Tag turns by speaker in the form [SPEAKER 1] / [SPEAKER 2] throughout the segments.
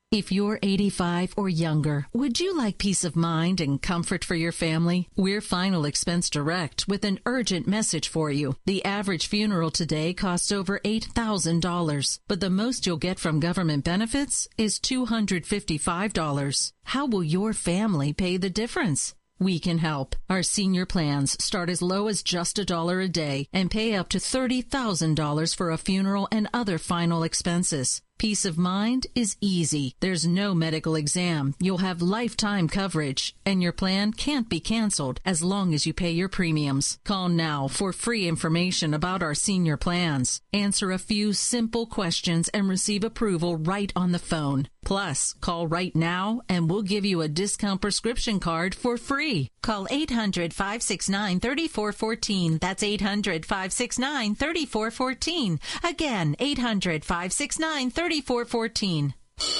[SPEAKER 1] If you're 85 or younger, would you like peace of mind and comfort for your family? We're Final Expense Direct with an urgent message for you. The average funeral today costs over $8,000, but the most you'll get from government benefits is $255. How will your family pay the difference? We can help. Our senior plans start as low as just $1 a day and pay up to $30,000 for a funeral and other final expenses. Peace of mind is easy. There's no medical exam. You'll have lifetime coverage, and your plan can't be canceled as long as you pay your premiums. Call now for free information about our senior plans. Answer a few simple questions and receive approval right on the phone. Plus, call right now and we'll give you a discount prescription card for free. Call 800-569-3414. That's 800-569-3414. Again, 800-569-3414.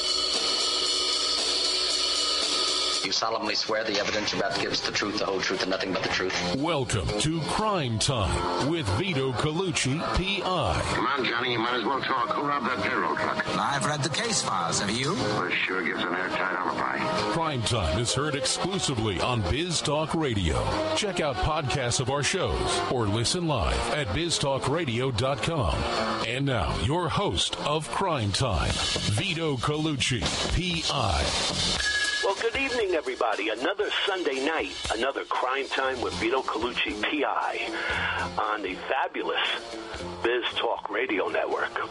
[SPEAKER 2] You solemnly swear the evidence you're about to give is the truth, the whole truth, and nothing but the truth?
[SPEAKER 3] Welcome to Crime Time with Vito Colucci, P.I.
[SPEAKER 4] Come on, Johnny, you might as well talk. Who robbed that payroll truck?
[SPEAKER 5] I've read the case files. Have you?
[SPEAKER 4] Well, it sure gives an airtight alibi.
[SPEAKER 3] Crime Time is heard exclusively on Biz Talk Radio. Check out podcasts of our shows or listen live at biztalkradio.com. And now, your host of Crime Time, Vito Colucci, P.I.
[SPEAKER 6] Well, good evening, everybody. Another Sunday night, another Crime Time with Vito Colucci, P.I. on the fabulous Biz Talk Radio Network.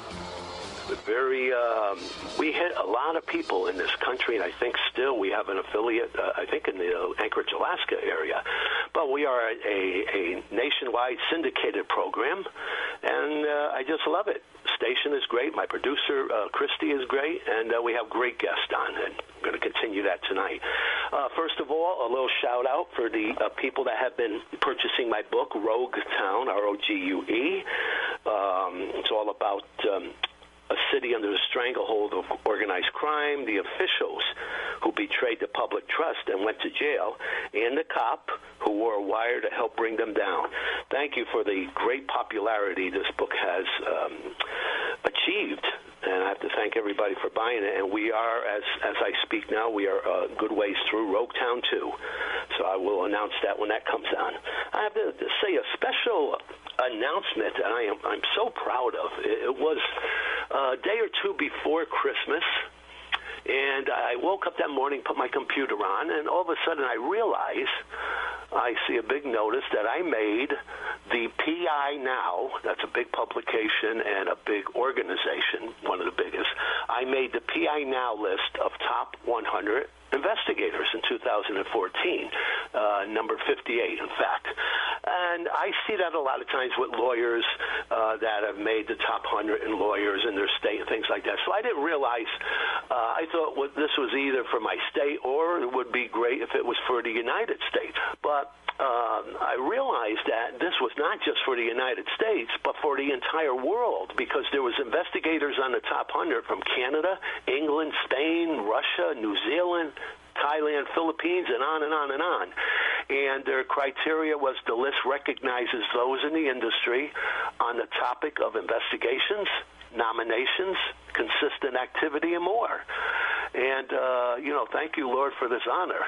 [SPEAKER 6] We hit a lot of people in this country, and I think still we have an affiliate, I think in the Anchorage, Alaska area. But we are a nationwide syndicated program, and I just love it. Station is great. My producer, Christy, is great, and we have great guests on, and I'm going to continue that tonight. First of all, a little shout-out for the people that have been purchasing my book, Rogue Town, R-O-G-U-E. It's all about a city under the stranglehold of organized crime, the officials who betrayed the public trust and went to jail, and the cop who wore a wire to help bring them down. Thank you for the great popularity this book has achieved, and I have to thank everybody for buying it. And we are, as I speak now, we are a good ways through Rogue Town 2, so I will announce that when that comes on. I have to say a special announcement that I'm so proud of. It was a day or two before Christmas, and I woke up that morning, put my computer on, and all of a sudden I realize I see a big notice that I made the PI Now, that's a big publication and a big organization, one of the biggest. I made the PI Now list of top 100 investigators in 2014, number 58, in fact. And I see that a lot of times with lawyers that have made the top 100 in lawyers in their state and things like that. So I didn't realize, I thought this was either for my state or it would be great if it was for the United States. But I realized that this was not just for the United States, but for the entire world, because there was investigators on the top 100 from Canada, England, Spain, Russia, New Zealand, Thailand, Philippines, and on and on and on. And their criteria was the list recognizes those in the industry on the topic of investigations, nominations, consistent activity, and more. And, thank you, Lord, for this honor.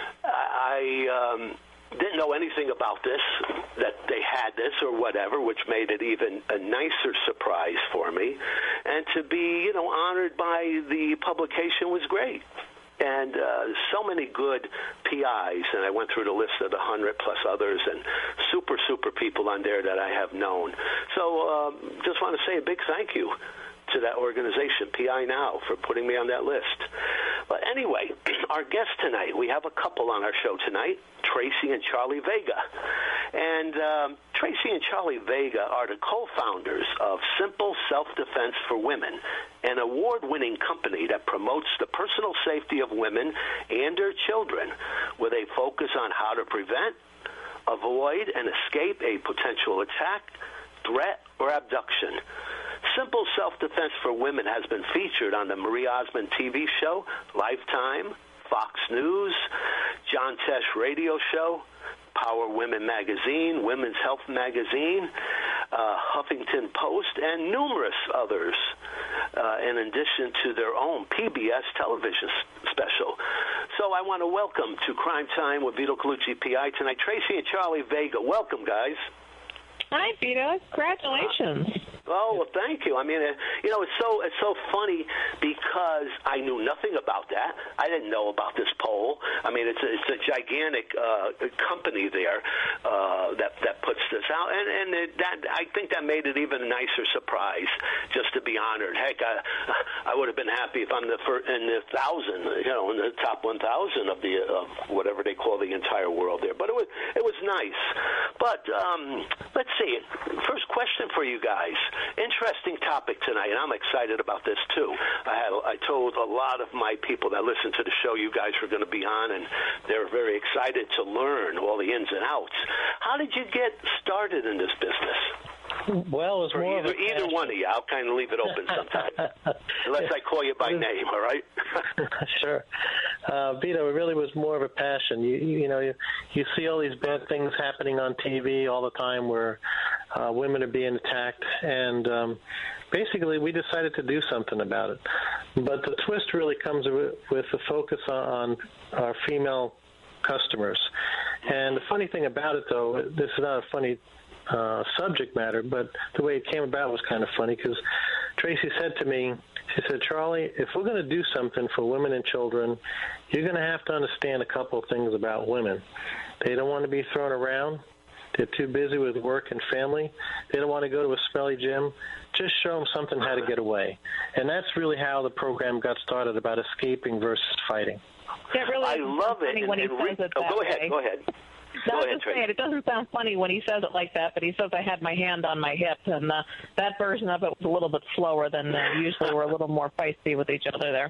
[SPEAKER 6] I didn't know anything about this, that they had this or whatever, which made it even a nicer surprise for me. And to be, honored by the publication was great. And so many good PIs, and I went through the list of the 100 plus others, and super, super people on there that I have known. So just want to say a big thank you to that organization, PI Now, for putting me on that list. But anyway, our guest tonight, we have a couple on our show tonight, Tracy and Charlie Vega. And Tracy and Charlie Vega are the co-founders of Simple Self-Defense for Women, an award-winning company that promotes the personal safety of women and their children with a focus on how to prevent, avoid, and escape a potential attack, threat, or abduction. Simple Self-Defense for Women has been featured on the Marie Osmond TV show, Lifetime, Fox News, John Tesh Radio Show, Power Women Magazine, Women's Health Magazine, Huffington Post, and numerous others. in addition to their own PBS television special. So I want to welcome to Crime Time with Vito Colucci, PI, tonight, Tracy and Charlie Vega. Welcome, guys.
[SPEAKER 7] Hi, Vito. Congratulations.
[SPEAKER 6] Oh, well, thank you. I mean, you know, it's so funny because I knew nothing about that. I didn't know about this poll. I mean, it's a gigantic company there that puts this out, and that I think that made it even a nicer surprise just to be honored. Heck, I would have been happy if I'm in the 1,000, you know, in the top 1,000 of whatever they call the entire world there. But it was nice. But let's see. First question for you guys. Interesting topic tonight, and I'm excited about this too. I told a lot of my people that listen to the show you guys were going to be on, and they're very excited to learn all the ins and outs. How did you get started in this business?
[SPEAKER 8] Well, it was more
[SPEAKER 6] either one of you. I'll kind of leave it open sometimes, unless I call you by name. All right?
[SPEAKER 8] Sure. Vito, it really was more of a passion. You see all these bad things happening on TV all the time, where women are being attacked, and basically we decided to do something about it. But the twist really comes with the focus on our female customers. And the funny thing about it, though, this is not a funny subject matter, but the way it came about was kind of funny, because Tracy said to me, she said, Charlie, if we're going to do something for women and children, you're going to have to understand a couple of things about women. They don't want to be thrown around. They're too busy with work and family. They don't want to go to a smelly gym. Just show them something how to get away. And that's really how the program got started, about escaping versus fighting.
[SPEAKER 7] I
[SPEAKER 6] love it.
[SPEAKER 7] When he says it that
[SPEAKER 6] go
[SPEAKER 7] way.
[SPEAKER 6] ahead. Go ahead.
[SPEAKER 7] No, I was just saying, it doesn't sound funny when he says it like that, but he says I had my hand on my hip, and that version of it was a little bit slower than usually. We're a little more feisty with each other there.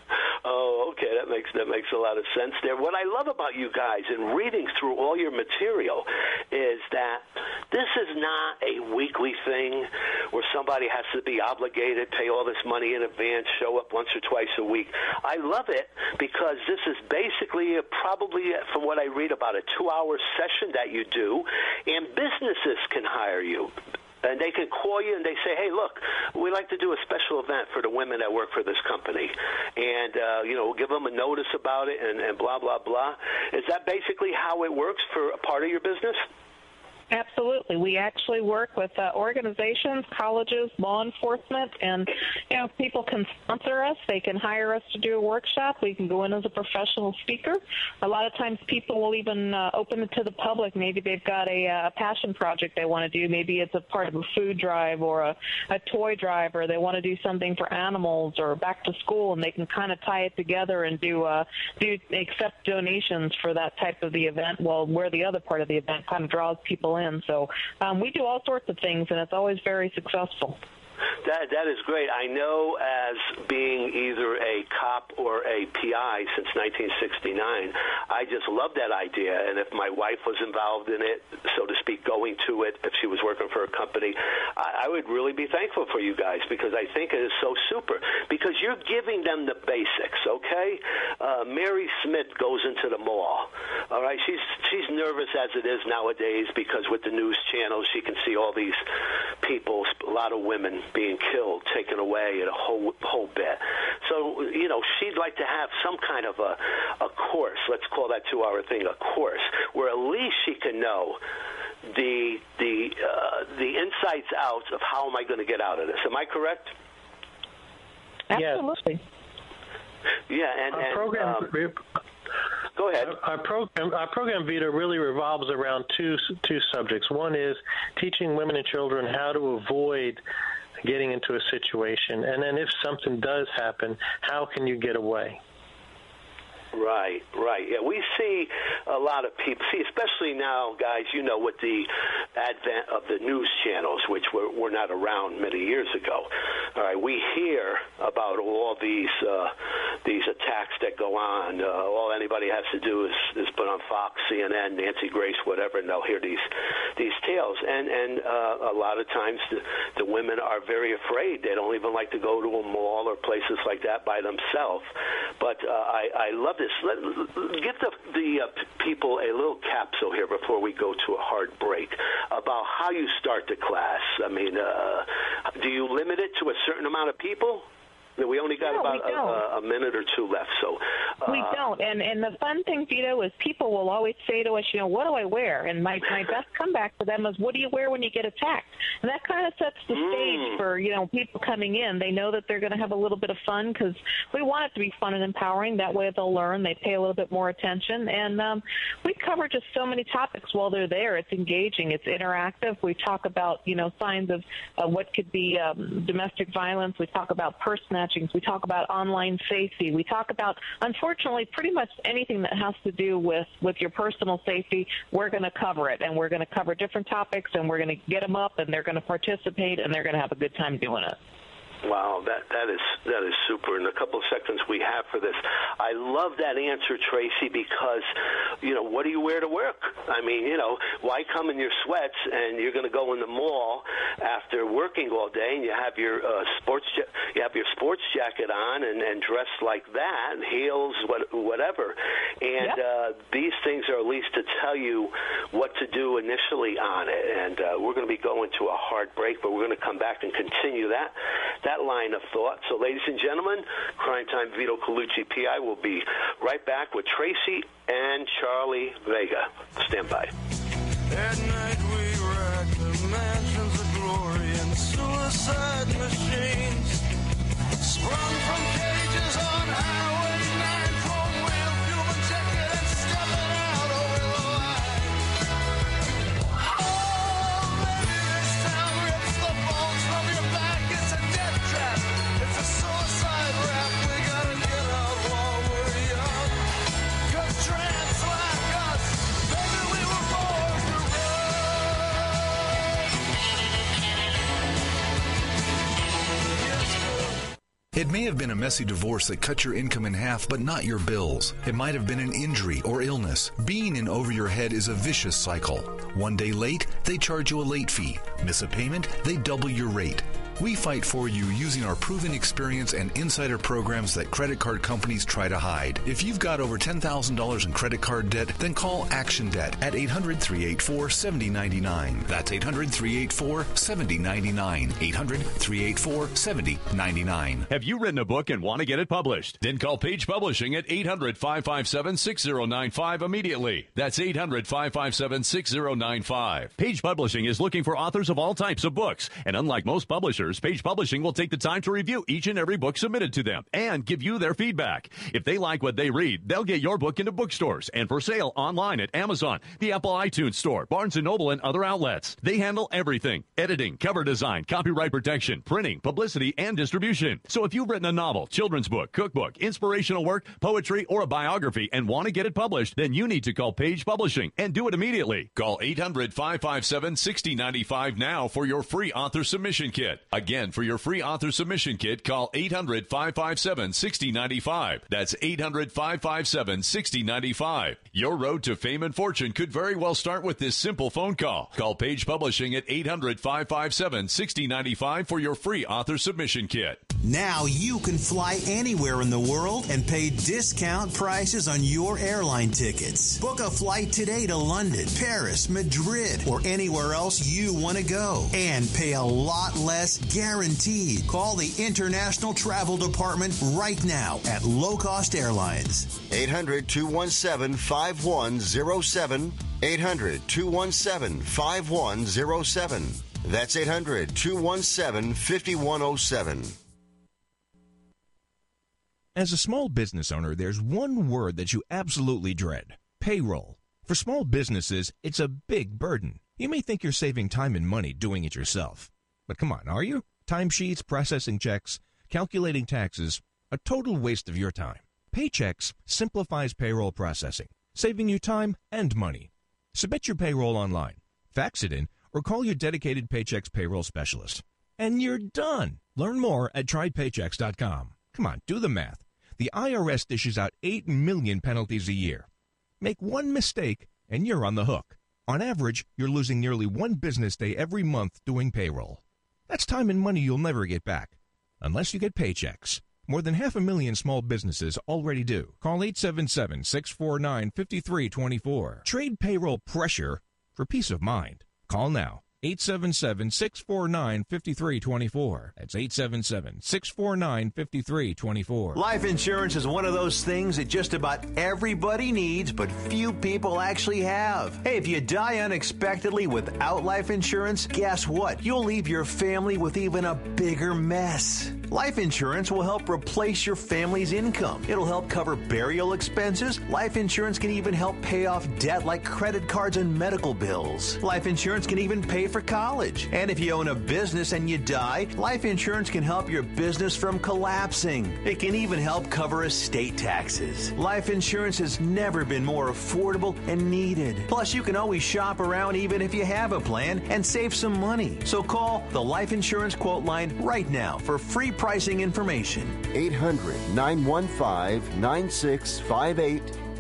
[SPEAKER 6] Oh, okay, that makes a lot of sense there. What I love about you guys in reading through all your material is that this is not a weekly thing where somebody has to be obligated, pay all this money in advance, show up once or twice a week. I love it because this is basically probably, from what I read, about a 2-hour session that you do, and businesses can hire you. And they can call you and they say, hey, look, we'd like to do a special event for the women that work for this company. And, we'll give them a notice about it and blah, blah, blah. Is that basically how it works for a part of your business?
[SPEAKER 7] Absolutely. We actually work with organizations, colleges, law enforcement, and people can sponsor us. They can hire us to do a workshop. We can go in as a professional speaker. A lot of times people will even open it to the public. Maybe they've got a passion project they want to do. Maybe it's a part of a food drive or a toy drive, or they want to do something for animals or back to school, and they can kind of tie it together and accept donations for that type of the event, where the other part of the event kind of draws people in. So we do all sorts of things, and it's always very successful.
[SPEAKER 6] That is great. I know, as being either a cop or a PI since 1969, I just love that idea. And if my wife was involved in it, so to speak, going to it, if she was working for a company, I would really be thankful for you guys, because I think it is so super. Because you're giving them the basics, okay? Mary Smith goes into the mall. All right, she's nervous as it is nowadays, because with the news channels, she can see all these people, a lot of women being killed, taken away, and a whole bit. So, she'd like to have some kind of a course, let's call that 2-hour thing a course, where at least she can know the insights out of how am I going to get out of this. Am I correct?
[SPEAKER 7] Absolutely.
[SPEAKER 6] Yeah, and
[SPEAKER 8] program.
[SPEAKER 6] Go ahead.
[SPEAKER 8] Our program, Vito, really revolves around two subjects. One is teaching women and children how to avoid getting into a situation, and then if something does happen, how can you get away?
[SPEAKER 6] Right. Yeah, we see a lot of people, especially now, guys, with the advent of the news channels, which were not around many years ago. All right, we hear about all these attacks that go on. All anybody has to do is put on Fox, CNN, Nancy Grace, whatever, and they'll hear these tales. And a lot of times the women are very afraid. They don't even like to go to a mall or places like that by themselves. But I love it. this. Give the people a little capsule here before we go to a hard break about how you start the class. I mean, do you limit it to a certain amount of people? We only got about a minute or two left, so
[SPEAKER 7] we don't. And the fun thing, Vito, is people will always say to us, what do I wear? And my best comeback to them is, what do you wear when you get attacked? And that kind of sets the stage for people coming in. They know that they're going to have a little bit of fun because we want it to be fun and empowering. That way they'll learn. They pay a little bit more attention, and we cover just so many topics while they're there. It's engaging. It's interactive. We talk about signs of what could be domestic violence. We talk about purse snatching. We talk about online safety. We talk about, unfortunately, pretty much anything that has to do with your personal safety. We're going to cover it, and we're going to cover different topics, and we're going to get them up, and they're going to participate, and they're going to have a good time doing it.
[SPEAKER 6] Wow, that is super. In a couple of seconds we have for this, I love that answer, Tracy, because what do you wear to work? I mean, why come in your sweats and you're going to go in the mall after working all day and you have your sports jacket on and dress like that, heels, whatever. And these things are at least to tell you what to do initially on it. And we're going to be going to a hard break, but we're going to come back and continue that line of thought. So, ladies and gentlemen, Crime Time, Vito Colucci, PI, will be right back with Tracy and Charlie Vega. Stand by.
[SPEAKER 9] At night we rack the mansions of glory and suicide machines sprung from cages on Highway 9, chrome wheel, fuel injected and stepping out over the line. Oh, baby, this town rips the bones from your back. It's a death trap. It's a suicide rap. We gotta get out while we're young. 'Cause tramps like us, baby, we were born to
[SPEAKER 10] It may have been a messy divorce that cut your income in half, but not your bills. It might have been an injury or illness. Being in over your head is a vicious cycle. One day late, they charge you a late fee. Miss a payment, they double your rate. We fight for you using our proven experience and insider programs that credit card companies try to hide. If you've got over $10,000 in credit card debt, then call Action Debt at 800-384-7099. That's 800-384-7099. 800-384-7099.
[SPEAKER 11] Have you written a book and want to get it published? Then call Page Publishing at 800-557-6095 immediately. That's 800-557-6095. Page Publishing is looking for authors of all types of books, and unlike most publishers, Page Publishing will take the time to review each and every book submitted to them and give you their feedback. If they like what they read, they'll get your book into bookstores and for sale online at Amazon, the Apple iTunes Store, Barnes & Noble, and other outlets. They handle everything: editing, cover design, copyright protection, printing, publicity, and distribution. So if you've written a novel, children's book, cookbook, inspirational work, poetry, or a biography and want to get it published, then you need to call Page Publishing and do it immediately. Call 800-557-6095 now for your free author submission kit. Again, for your free author submission kit, call 800-557-6095. That's 800-557-6095. Your road to fame and fortune could very well start with this simple phone call. Call Page Publishing at 800-557-6095 for your free author submission kit.
[SPEAKER 12] Now you can fly anywhere in the world and pay discount prices on your airline tickets. Book a flight today to London, Paris, Madrid, or anywhere else you want to go and pay a lot less guaranteed. Call the International Travel Department right now at Low Cost Airlines.
[SPEAKER 13] 800-217-5107. 800-217-5107. That's 800-217-5107.
[SPEAKER 14] As a small business owner, there's one word that you absolutely dread: payroll. For small businesses, it's a big burden. You may think you're saving time and money doing it yourself. But come on, are you? Timesheets, processing checks, calculating taxes, a total waste of your time. Paychex simplifies payroll processing, saving you time and money. Submit your payroll online, fax it in, or call your dedicated Paychex payroll specialist. And you're done. Learn more at trypaychex.com. Come on, do the math. The IRS dishes out 8 million penalties a year. Make one mistake, and you're on the hook. On average, you're losing nearly one business day every month doing payroll. That's time and money you'll never get back, unless you get Paychex. More than 500,000 small businesses already do. Call 877-649-5324. Trade payroll pressure for peace of mind. Call now. 877-649-5324. That's 877-649-5324.
[SPEAKER 12] Life insurance is one of those things that just about everybody needs, but few people actually have. Hey, if you die unexpectedly without life insurance, guess what? You'll leave your family with even a bigger mess. Life insurance will help replace your family's income. It'll help cover burial expenses. Life insurance can even help pay off debt like credit cards and medical bills. Life insurance can even pay for college. And if you own a business and you die, life insurance can help your business from collapsing. It can even help cover estate taxes. Life insurance has never been more affordable and needed. Plus, you can always shop around even if you have a plan and save some money. So call the Life Insurance Quote Line right now for free pricing information.
[SPEAKER 13] 800-915-9658.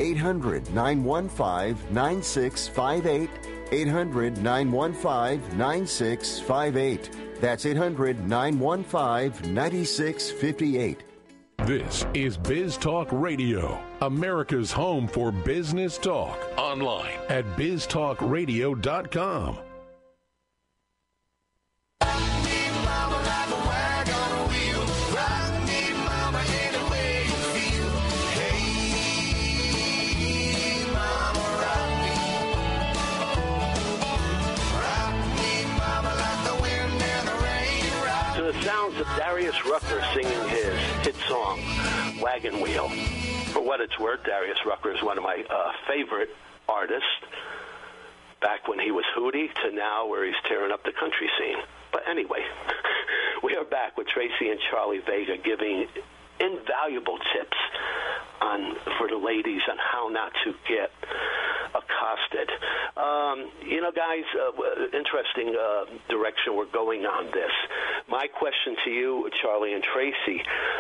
[SPEAKER 13] 800-915-9658. 800-915-9658. That's 800-915-9658.
[SPEAKER 3] This is Biz Talk Radio, America's home for business talk. Online at biztalkradio.com.
[SPEAKER 6] Sounds of Darius Rucker singing his hit song, Wagon Wheel. For what it's worth, Darius Rucker is one of my favorite artists, back when he was Hootie to now where he's tearing up the country scene. But anyway, we are back with Tracy and Charlie Vega giving invaluable tips for the ladies on how not to get accosted. Guys, interesting direction we're going on this. My question to you, Charlie and Tracy,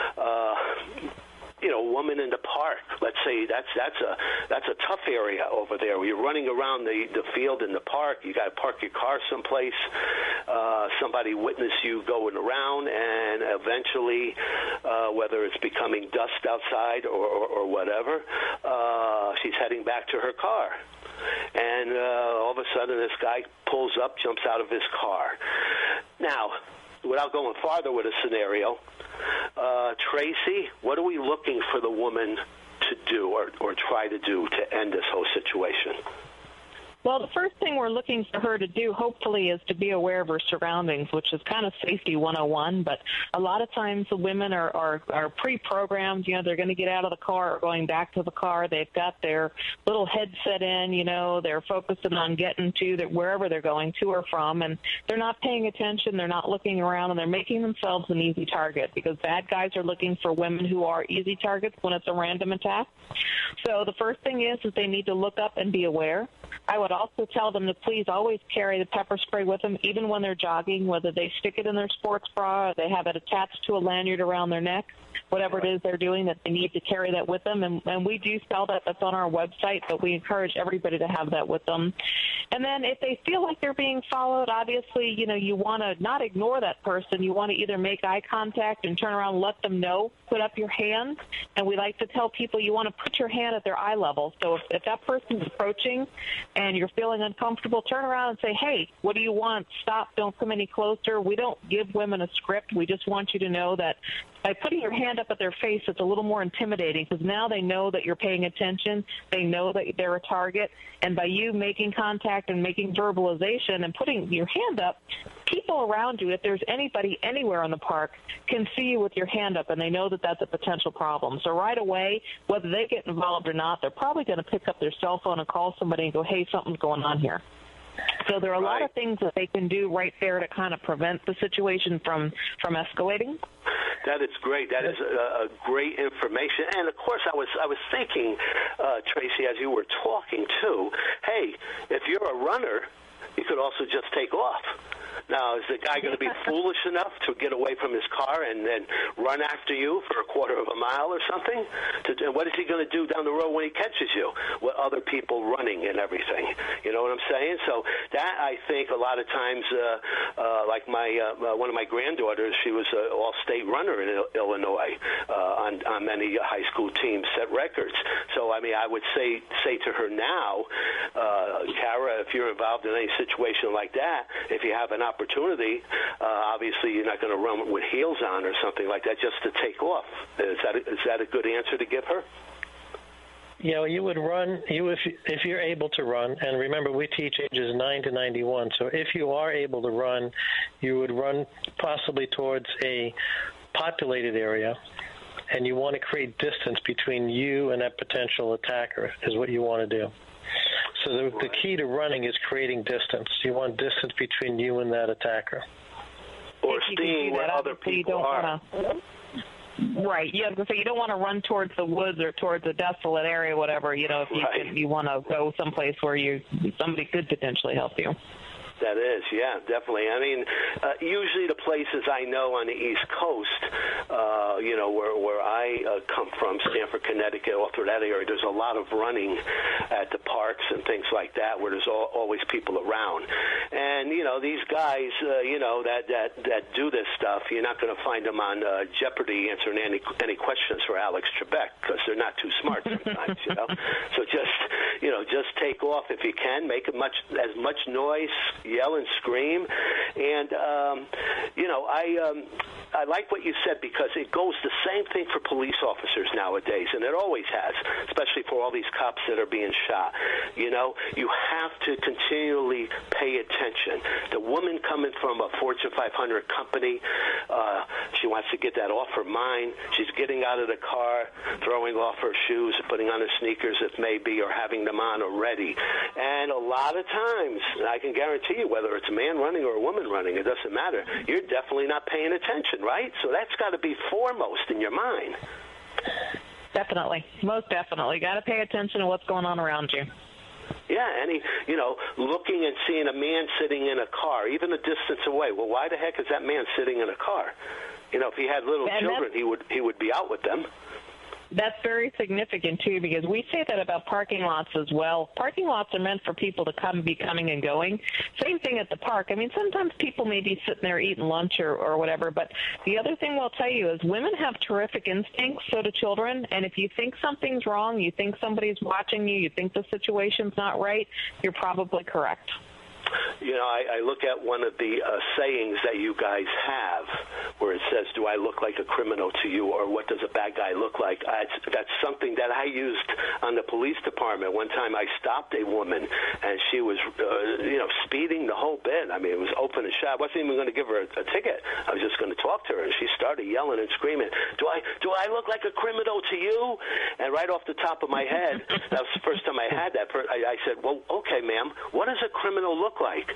[SPEAKER 6] woman in the park, let's say that's a tough area over there. You're running around the field in the park. You got to park your car someplace. Somebody witness you going around, and eventually, whether it's becoming dust outside or whatever, she's heading back to her car. And all of a sudden, this guy pulls up, jumps out of his car. Now, without going farther with a scenario, Tracy, what are we looking for the woman to do or try to do to end this whole situation?
[SPEAKER 7] Well, the first thing we're looking for her to do, hopefully, is to be aware of her surroundings, which is kind of safety 101. But a lot of times the women are pre-programmed. They're going to get out of the car or going back to the car. They've got their little headset in. They're focusing on getting to wherever they're going to or from, and they're not paying attention. They're not looking around, and they're making themselves an easy target because bad guys are looking for women who are easy targets when it's a random attack. So the first thing is they need to look up and be aware. I would also tell them to please always carry the pepper spray with them, even when they're jogging, whether they stick it in their sports bra or they have it attached to a lanyard around their neck, whatever it is they're doing, that they need to carry that with them. And we do sell that. That's on our website, but we encourage everybody to have that with them. And then if they feel like they're being followed, obviously, you want to not ignore that person. You want to either make eye contact and turn around and let them know, put up your hand. And we like to tell people you want to put your hand at their eye level. So if that person is approaching and you're feeling uncomfortable, turn around and say, hey, what do you want? Stop. Don't come any closer. We don't give women a script. We just want you to know that by putting your hand up at their face, it's a little more intimidating because now they know that you're paying attention. They know that they're a target. And by you making contact and making verbalization and putting your hand up, people around you, if there's anybody anywhere in the park, can see you with your hand up, and they know that that's a potential problem. So right away, whether they get involved or not, they're probably going to pick up their cell phone and call somebody and go, hey, something's going on here. So there are a lot of things that they can do right there to kind of prevent the situation from escalating.
[SPEAKER 6] That is great. That is a great information. And, of course, I was thinking, Tracy, as you were talking, too, hey, if you're a runner, you could also just take off. Now, is the guy going to be foolish enough to get away from his car and then run after you for a quarter of a mile or something? What is he going to do down the road when he catches you with other people running and everything? You know what I'm saying? So that, I think, a lot of times, like one of my granddaughters, she was an all-state runner in Illinois teams set records. So, I mean, I would say to her now, Kara, if you're involved in any situation like that, if you have an opportunity, obviously you're not going to run with heels on or something like that just to take off. Is that a good answer to give her?
[SPEAKER 8] You know, you would run if you're able to run, and remember we teach ages 9 to 91. So if you are able to run, you would run possibly towards a populated area, and you want to create distance between you and that potential attacker is what you want to do. So the key to running is creating distance. You want distance between you and that attacker.
[SPEAKER 6] Or seeing where other people are.
[SPEAKER 7] Right. Yeah, so you don't want to run towards the woods or towards a desolate area, whatever. You know, if you want to go someplace where somebody could potentially help you.
[SPEAKER 6] That is, yeah, definitely. I mean, usually the places I know on the East Coast, you know, where I come from, Stamford, Connecticut, all through that area, there's a lot of running at the parks and things like that where there's always people around. And, you know, these guys, you know, that do this stuff, you're not going to find them on Jeopardy answering any questions for Alex Trebek because they're not too smart sometimes, you know. So just take off if you can, make as much noise, yell and scream. And, you know, I like what you said because it goes the same thing for police officers nowadays, and it always has, especially for all these cops that are being shot. You know, you have to continually pay attention. The woman coming from a Fortune 500 company, she wants to get that off her mind. She's getting out of the car, throwing off her shoes, putting on her sneakers if may be, or having them on already. And a lot of times, I can guarantee you, whether it's a man running or a woman running, it doesn't matter. You're definitely not paying attention, right? So that's got to be foremost in your mind.
[SPEAKER 7] Definitely. Most definitely. Got to pay attention to what's going on around you.
[SPEAKER 6] Yeah, you know, looking and seeing a man sitting in a car, even a distance away. Well, why the heck is that man sitting in a car? You know, if he had little children, he would be out with them.
[SPEAKER 7] That's very significant, too, because we say that about parking lots as well. Parking lots are meant for people to be coming and going. Same thing at the park. I mean, sometimes people may be sitting there eating lunch or whatever, but the other thing we'll tell you is women have terrific instincts, so do children, and if you think something's wrong, you think somebody's watching you, you think the situation's not right, you're probably correct.
[SPEAKER 6] You know, I look at one of the sayings that you guys have where it says, do I look like a criminal to you, or what does a bad guy look like? That's something that I used on the police department. One time I stopped a woman, and she was, you know, speeding the whole bit. I mean, it was open and shut. I wasn't even going to give her a ticket. I was just going to talk to her, and she started yelling and screaming, do I look like a criminal to you? And right off the top of my head, that was the first time I had that, I said, well, okay, ma'am, what does a criminal look like?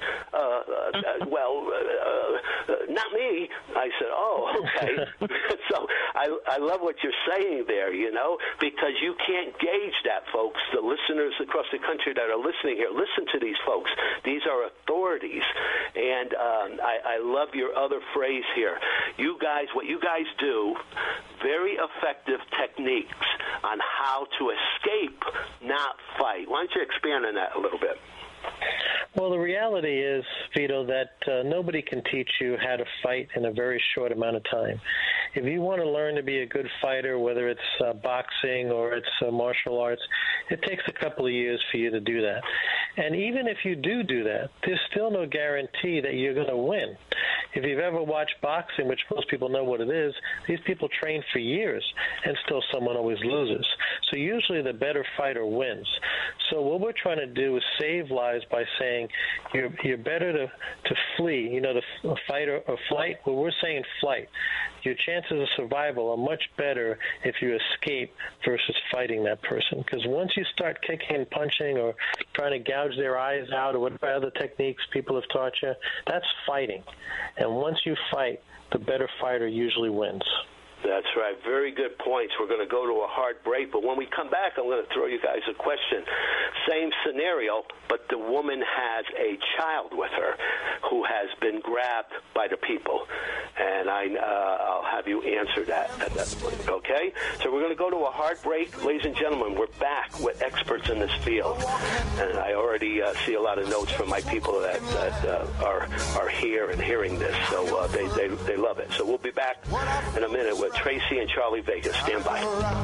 [SPEAKER 6] Not me. I said, oh, okay. So I love what you're saying there, you know, because you can't gauge that, folks. The listeners across the country that are listening here, listen to these folks. These are authorities. And I love your other phrase here. You guys, what you guys do, very effective techniques on how to escape, not fight. Why don't you expand on that a little bit?
[SPEAKER 8] Well, the reality is, Vito, that nobody can teach you how to fight in a very short amount of time. If you want to learn to be a good fighter, whether it's boxing or it's martial arts, it takes a couple of years for you to do that. And even if you do that, there's still no guarantee that you're going to win. If you've ever watched boxing, which most people know what it is, these people train for years, and still someone always loses. So usually the better fighter wins. So what we're trying to do is save lives by saying you're better to flee, you know, to fight or flight. Well, we're saying flight. Your chances of survival are much better if you escape versus fighting that person. Because once you start kicking and punching or trying to gouge their eyes out or whatever other techniques people have taught you, that's fighting. And once you fight, the better fighter usually wins.
[SPEAKER 6] That's right. Very good points. We're going to go to a hard break, but when we come back, I'm going to throw you guys a question. Same scenario, but the woman has a child with her who has been grabbed by the people, and I'll have you answer that. Okay? So we're going to go to a hard break. Ladies and gentlemen, we're back with experts in this field. And I already see a lot of notes from my people that are here and hearing this. So they love it. So we'll be back in a minute with Tracy and Charlie Vegas. Stand by.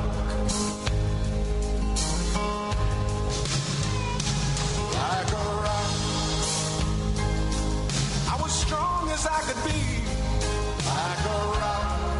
[SPEAKER 9] Like a rock, I was strong as I could be. Like a rock.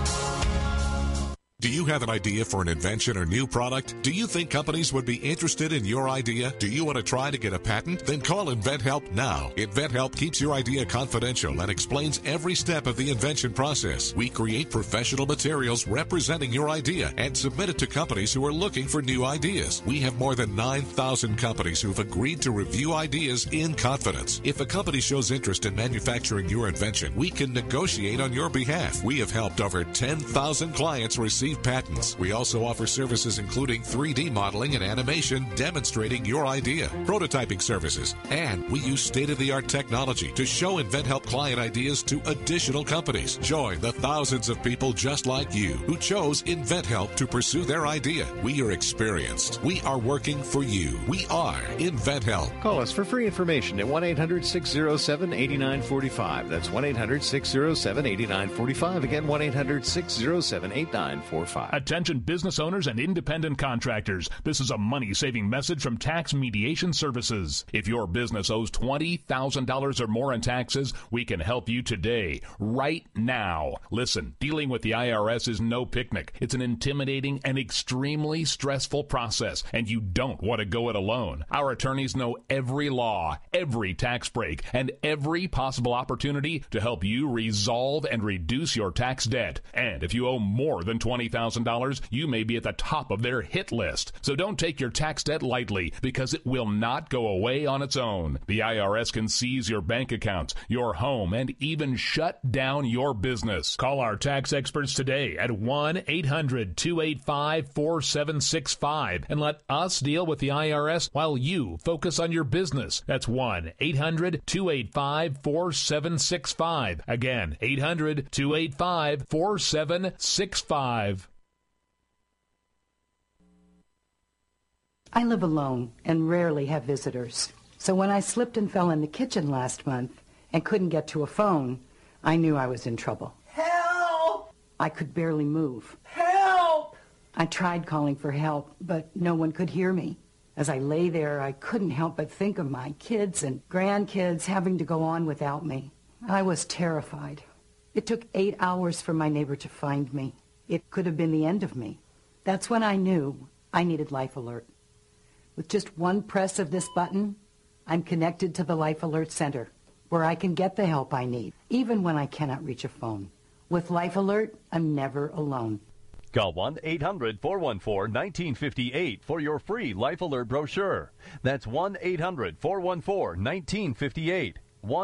[SPEAKER 15] Do you have an idea for an invention or new product? Do you think companies would be interested in your idea? Do you want to try to get a patent? Then call InventHelp now. InventHelp keeps your idea confidential and explains every step of the invention process. We create professional materials representing your idea and submit it to companies who are looking for new ideas. We have more than 9,000 companies who've agreed to review ideas in confidence. If a company shows interest in manufacturing your invention, we can negotiate on your behalf. We have helped over 10,000 clients receive patents. We also offer services including 3D modeling and animation demonstrating your idea, prototyping services, and we use state-of-the-art technology to show InventHelp client ideas to additional companies. Join the thousands of people just like you who chose InventHelp to pursue their idea. We are experienced. We are working for you. We are InventHelp.
[SPEAKER 16] Call us for free information at 1-800-607-8945. That's 1-800-607-8945. Again, 1-800-607-8945.
[SPEAKER 17] Attention business owners and independent contractors. This is a money-saving message from Tax Mediation Services. If your business owes $20,000 or more in taxes, we can help you today, right now. Listen, dealing with the IRS is no picnic. It's an intimidating and extremely stressful process, and you don't want to go it alone. Our attorneys know every law, every tax break, and every possible opportunity to help you resolve and reduce your tax debt. And if you owe more than $20,000, you may be at the top of their hit list. So don't take your tax debt lightly, because it will not go away on its own. The IRS can seize your bank accounts, your home, and even shut down your business. Call our tax experts today at 1-800-285-4765 and let us deal with the IRS while you focus on your business. That's 1-800-285-4765. Again, 800-285-4765.
[SPEAKER 18] I live alone and rarely have visitors. So when I slipped and fell in the kitchen last month and couldn't get to a phone, I knew I was in trouble.
[SPEAKER 9] Help!
[SPEAKER 18] I could barely move.
[SPEAKER 9] Help!
[SPEAKER 18] I tried calling for help, but no one could hear me. As I lay there, I couldn't help but think of my kids and grandkids having to go on without me. I was terrified. It took 8 hours for my neighbor to find me. It could have been the end of me. That's when I knew I needed Life Alert. With just one press of this button, I'm connected to the Life Alert Center, where I can get the help I need, even when I cannot reach a phone. With Life Alert, I'm never alone.
[SPEAKER 11] Call 1-800-414-1958 for your free Life Alert brochure. That's 1-800-414-1958.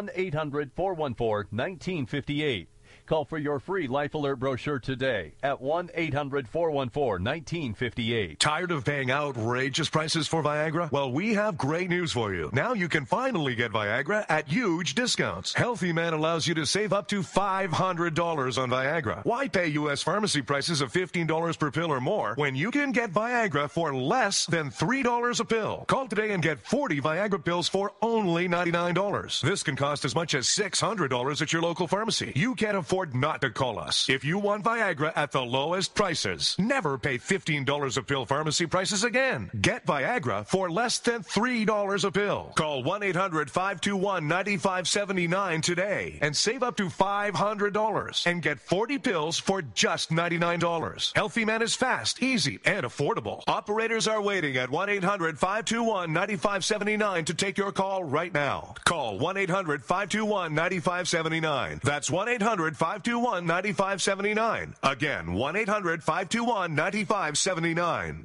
[SPEAKER 11] 1-800-414-1958. Call for your free Life Alert brochure today at 1-800-414-1958.
[SPEAKER 19] Tired of paying outrageous prices for Viagra? Well, we have great news for you. Now you can finally get Viagra at huge discounts. Healthy Man allows you to save up to $500 on Viagra. Why pay U.S. pharmacy prices of $15 per pill or more when you can get Viagra for less than $3 a pill? Call today and get 40 Viagra pills for only $99. This can cost as much as $600 at your local pharmacy. You can't afford not to call us. If you want Viagra at the lowest prices, never pay $15 a pill pharmacy prices again. Get Viagra for less than $3 a pill. Call 1-800-521-9579 today and save up to $500 and get 40 pills for just $99. Healthy Man is fast, easy, and affordable. Operators are waiting at 1-800-521-9579 to take your call right now. Call 1-800-521-9579. That's 1-800-521-9579. Again, 1-800-521-9579.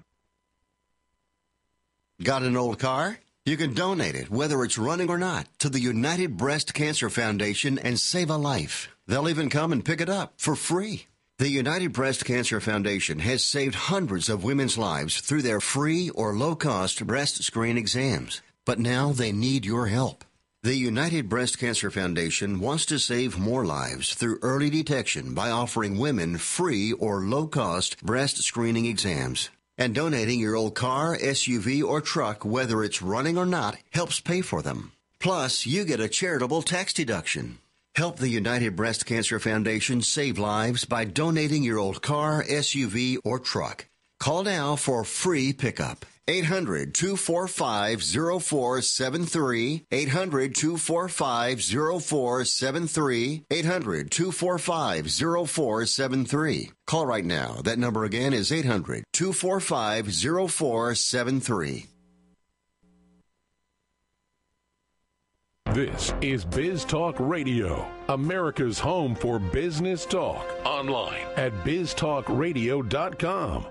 [SPEAKER 20] Got an old car? You can donate it, whether it's running or not, to the United Breast Cancer Foundation and save a life. They'll even come and pick it up for free. The United Breast Cancer Foundation has saved hundreds of women's lives through their free or low-cost breast screen exams. But now they need your help. The United Breast Cancer Foundation wants to save more lives through early detection by offering women free or low-cost breast screening exams. And donating your old car, SUV, or truck, whether it's running or not, helps pay for them. Plus, you get a charitable tax deduction. Help the United Breast Cancer Foundation save lives by donating your old car, SUV, or truck. Call now for free pickup. 800-245-0473. 800-245-0473. 800-245-0473. Call right now. That number again is 800-245-0473.
[SPEAKER 3] This is Biz Talk Radio, America's home for business talk. Online at biztalkradio.com.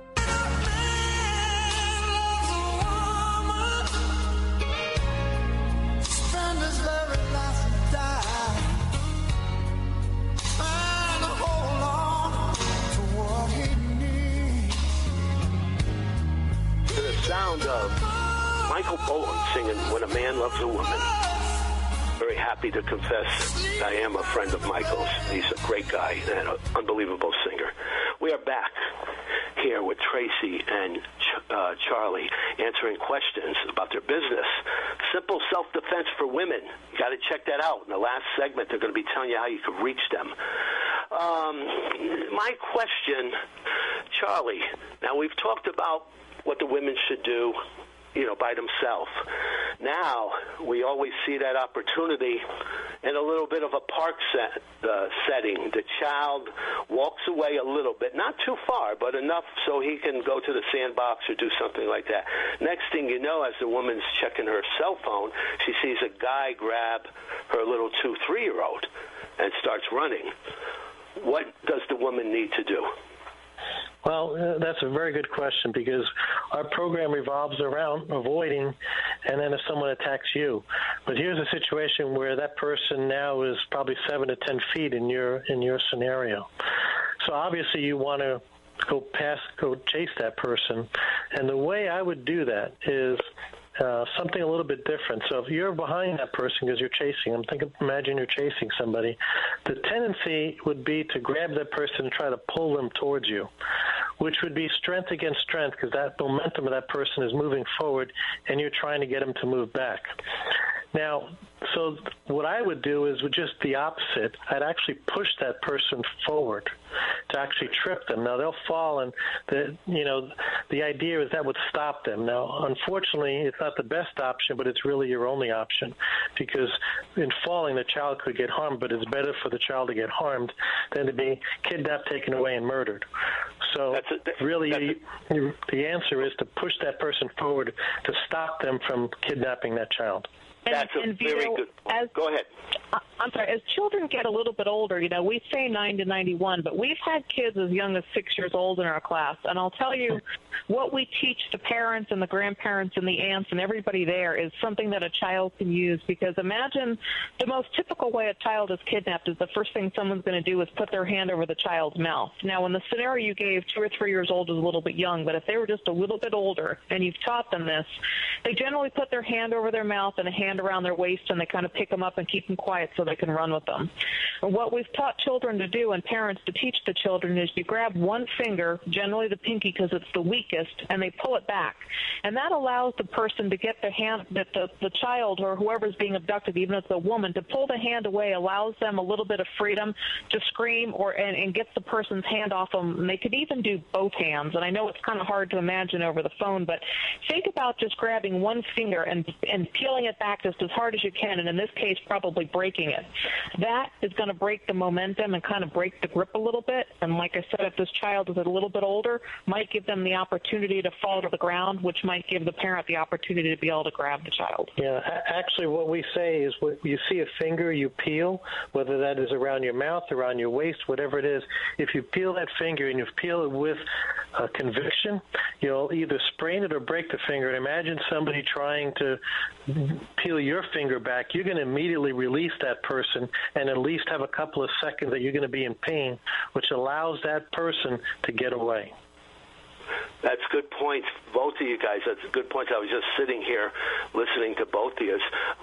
[SPEAKER 6] Sound of Michael Bolton singing When a Man Loves a Woman. Very happy to confess I am a friend of Michael's. He's a great guy and an unbelievable singer. We are back here with Tracy and Charlie answering questions about their business. Simple self-defense for women. You got to check that out. In the last segment, they're going to be telling you how you can reach them. My question, Charlie, now we've talked about what the women should do, by themselves. Now, we always see that opportunity in a little bit of a park setting. The child walks away a little bit, not too far, but enough so he can go to the sandbox or do something like that. Next thing you know, as the woman's checking her cell phone, she sees a guy grab her little 2-3-year-old and starts running. What does the woman need to do?
[SPEAKER 8] Well, that's a very good question, because our program revolves around avoiding, and then if someone attacks you. But here's a situation where that person now is probably 7 to 10 feet in your scenario. So obviously you want to go chase that person. And the way I would do that is something a little bit different. So if you're behind that person because you're chasing them, imagine you're chasing somebody, the tendency would be to grab that person and try to pull them towards you, which would be strength against strength, because that momentum of that person is moving forward and you're trying to get them to move back. Now, so what I would do is just the opposite. I'd actually push that person forward to actually trip them. Now, they'll fall, and the idea is that would stop them. Now, unfortunately, it's not the best option, but it's really your only option, because in falling, the child could get harmed, but it's better for the child to get harmed than to be kidnapped, taken away, and murdered. So really, the answer is to push that person forward to stop them from kidnapping that child.
[SPEAKER 6] That's very good. Go ahead.
[SPEAKER 7] I'm sorry. As children get a little bit older, we say 9 to 91, but we've had kids as young as 6 years old in our class. And I'll tell you, what we teach the parents and the grandparents and the aunts and everybody there is something that a child can use. Because imagine the most typical way a child is kidnapped is the first thing someone's going to do is put their hand over the child's mouth. Now, in the scenario you gave, 2 or 3 years old is a little bit young, but if they were just a little bit older and you've taught them this, they generally put their hand over their mouth and a hand around their waist, and they kind of pick them up and keep them quiet so they can run with them. And what we've taught children to do and parents to teach the children is you grab one finger, generally the pinky because it's the weakest, and they pull it back. And that allows the person to get the hand, that the child or whoever's being abducted, even if it's a woman, to pull the hand away allows them a little bit of freedom to scream and gets the person's hand off them. And they could even do both hands. And I know it's kind of hard to imagine over the phone, but think about just grabbing one finger and peeling it back just as hard as you can, and in this case, probably breaking it. That is going to break the momentum and kind of break the grip a little bit. And like I said, if this child is a little bit older, might give them the opportunity to fall to the ground, which might give the parent the opportunity to be able to grab the child.
[SPEAKER 8] Yeah, actually what we say is when you see a finger, you peel, whether that is around your mouth, around your waist, whatever it is. If you peel that finger and you peel it with conviction, you'll either sprain it or break the finger. And imagine somebody trying to peel your finger back. You're going to immediately release that person and at least have a couple of seconds that you're going to be in pain, which allows that person to get away.
[SPEAKER 6] That's good points, both of you guys. That's good points. I was just sitting here listening to both of you.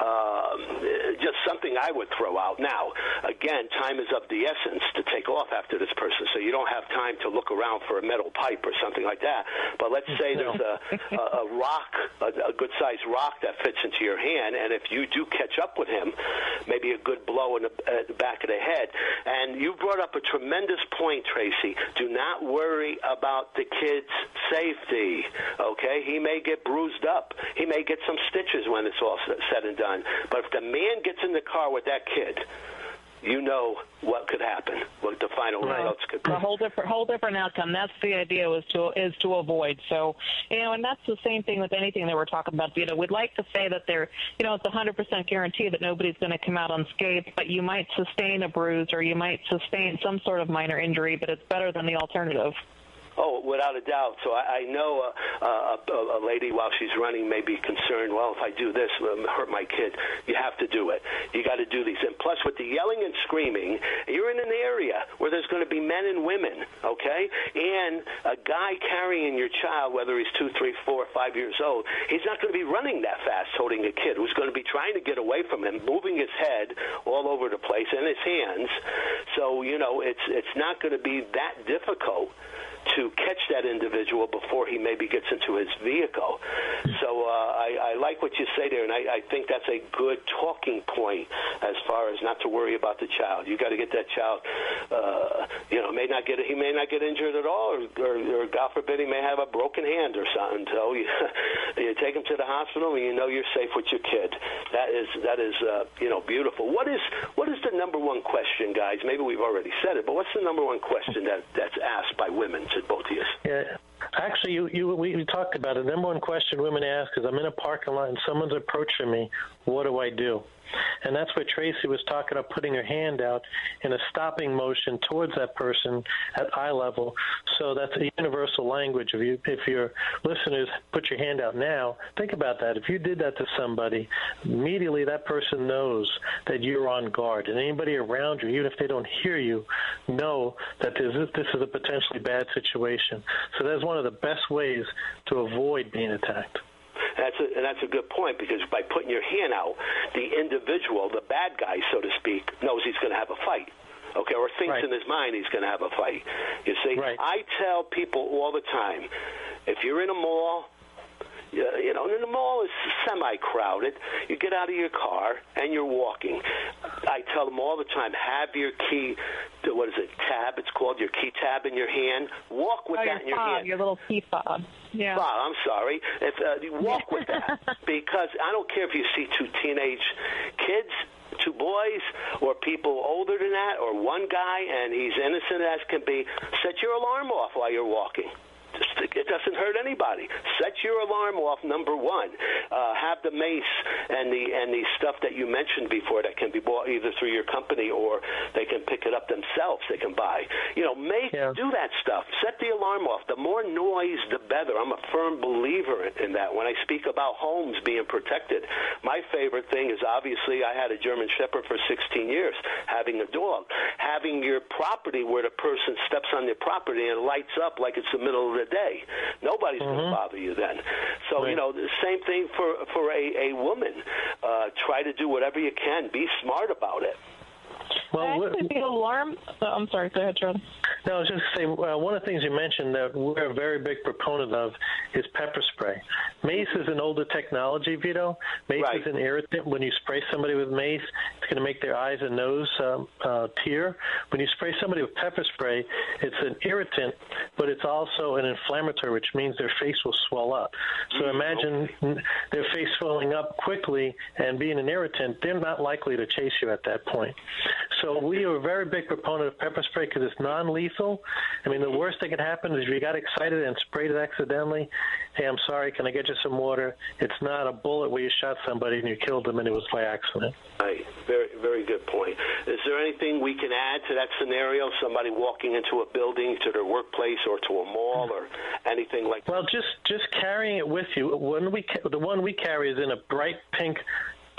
[SPEAKER 6] Just something I would throw out. Now, again, time is of the essence to take off after this person, so you don't have time to look around for a metal pipe or something like that. But let's say there's a rock, a good-sized rock that fits into your hand, and if you do catch up with him, maybe a good blow in the back of the head. And you brought up a tremendous point, Tracy. Do not worry about the kid's safety, okay? He may get bruised up. He may get some stitches when it's all said and done. But if the man gets in the car with that kid, you know what could happen, what the final results could be.
[SPEAKER 7] A whole different outcome. That's the idea, is to avoid. So, and that's the same thing with anything that we're talking about. We'd like to say that it's 100% guarantee that nobody's going to come out unscathed, but you might sustain a bruise or you might sustain some sort of minor injury, but it's better than the alternative.
[SPEAKER 6] Oh, without a doubt. So I know a lady, while she's running, may be concerned, well, if I do this, it'll hurt my kid. You have to do it. You got to do these. And plus, with the yelling and screaming, you're in an area where there's going to be men and women, okay? And a guy carrying your child, whether he's 2, 3, 4, 5 years old, he's not going to be running that fast holding a kid who's going to be trying to get away from him, moving his head all over the place and his hands. So, it's not going to be that difficult to catch that individual before he maybe gets into his vehicle. So I like what you say there, and I think that's a good talking point as far as not to worry about the child. You got to get that child, he may not get injured at all, or God forbid, he may have a broken hand or something. So you take him to the hospital, and you're safe with your kid. That is beautiful. What is the number one question, guys? Maybe we've already said it, but what's the number one question that's asked by women to both of you?
[SPEAKER 8] Yeah. Actually, we talked about it. The number one question women ask is, I'm in a parking lot and someone's approaching me. What do I do? And that's what Tracy was talking about, putting her hand out in a stopping motion towards that person at eye level. So that's a universal language. If your listeners put your hand out now, think about that. If you did that to somebody, immediately that person knows that you're on guard. And anybody around you, even if they don't hear you, know that this is a potentially bad situation. So that's one of the best ways to avoid being attacked.
[SPEAKER 6] That's a good point, because by putting your hand out, the individual, the bad guy, so to speak, knows he's going to have a fight. Okay, or thinks in his mind he's going to have a fight. You see, I tell people all the time, if you're in a mall, and the mall is semi-crowded, you get out of your car and you're walking. I tell them all the time, have your key, what is it, tab, it's called, your key tab in your hand. Walk with that in your hand.
[SPEAKER 7] Your little key fob. Yeah.
[SPEAKER 6] Fob, I'm sorry. Walk with that, because I don't care if you see two teenage kids, two boys, or people older than that, or one guy, and he's innocent as can be. Set your alarm off while you're walking. It doesn't hurt anybody. Set your alarm off, number one. Have the mace and the stuff that you mentioned before that can be bought either through your company or they can pick it up themselves. They can buy. Do that stuff. Set the alarm off. The more noise, the better. I'm a firm believer in that. When I speak about homes being protected, my favorite thing is, obviously, I had a German Shepherd for 16 years, having a dog. Having your property where the person steps on your property and it lights up like it's the middle of the day. Nobody's going to bother you then. So, the same thing for a woman. Try to do whatever you can. Be smart about it.
[SPEAKER 8] Well,
[SPEAKER 7] actually, the alarm. I'm sorry. Go ahead, Charlie.
[SPEAKER 8] No, I was just saying, one of the things you mentioned that we're a very big proponent of is pepper spray. Mace is an older technology, Vito. Mace is an irritant. When you spray somebody with mace, it's going to make their eyes and nose tear. When you spray somebody with pepper spray, it's an irritant, but it's also an inflammatory, which means their face will swell up. So imagine their face swelling up quickly and being an irritant. They're not likely to chase you at that point. So we are a very big proponent of pepper spray because it's non-lethal. I mean, the worst that can happen is if you got excited and sprayed it accidentally, hey, I'm sorry, can I get you some water? It's not a bullet where you shot somebody and you killed them and it was by accident.
[SPEAKER 6] Right. Very, very good point. Is there anything we can add to that scenario? Somebody walking into a building, to their workplace or to a mall or anything like that?
[SPEAKER 8] Well, just carrying it with you. The one we carry is in a bright pink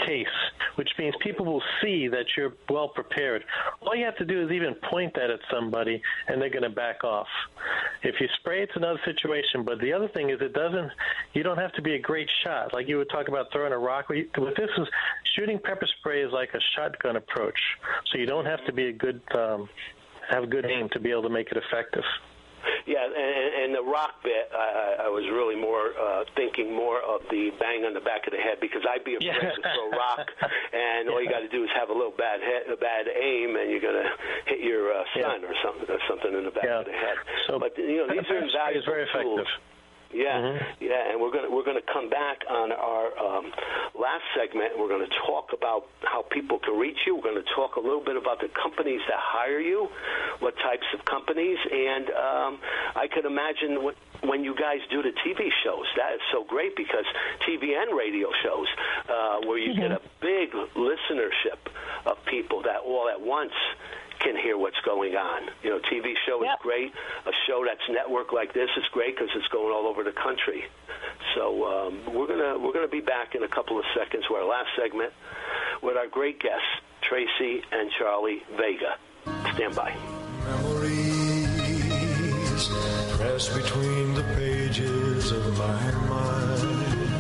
[SPEAKER 8] case, which means people will see that you're well prepared. All you have to do is even point that at somebody, and they're going to back off. If you spray, it's another situation. But the other thing is, you don't have to be a great shot. Like you would talk about throwing a rock. With this, shooting pepper spray is like a shotgun approach. So you don't have to be have good aim to be able to make it effective.
[SPEAKER 6] Yeah, and the rock bit, I was really more thinking more of the bang on the back of the head, because I'd be afraid to throw a rock, and all you got to do is have a little bad aim, and you're going to hit your son or something in the back of the head.
[SPEAKER 8] So,
[SPEAKER 6] but these are invaluable
[SPEAKER 8] very
[SPEAKER 6] tools.
[SPEAKER 8] effective.
[SPEAKER 6] Yeah, yeah, and we're going to come back on our last segment. We're going to talk about how people can reach you. We're going to talk a little bit about the companies that hire you, what types of companies, and I could imagine when you guys do the TV shows. That is so great, because TV and radio shows where you get a big listenership of people that all at once can hear what's going on. You know, TV show is great. A show that's network like this is great because it's going all over the country. So we're gonna be back in a couple of seconds with our last segment with our great guests, Tracy and Charlie Vega. Stand by.
[SPEAKER 9] Memories press between the pages of my mind.